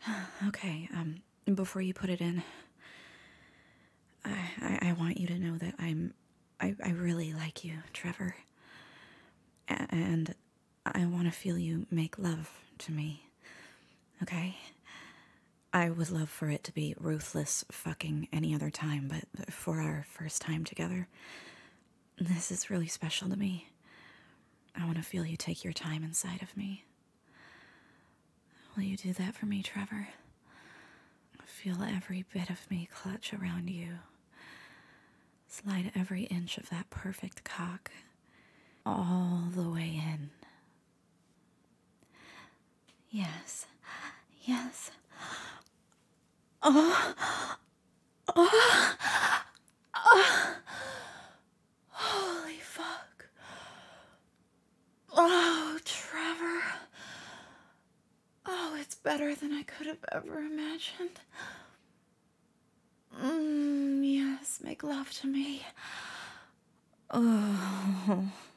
Okay, before you put it in, I want you to know that I really like you, Trevor. And I want to feel you make love to me, okay? I would love for it to be ruthless fucking any other time, but for our first time together, this is really special to me. I want to feel you take your time inside of me. Will you do that for me, Trevor? Feel every bit of me clutch around you. Slide every inch of that perfect cock all the way in. Yes. Yes. Oh. Oh. Oh. Holy fuck. Oh, Trevor. Oh, it's better than I could have ever imagined. Yes, make love to me. Oh.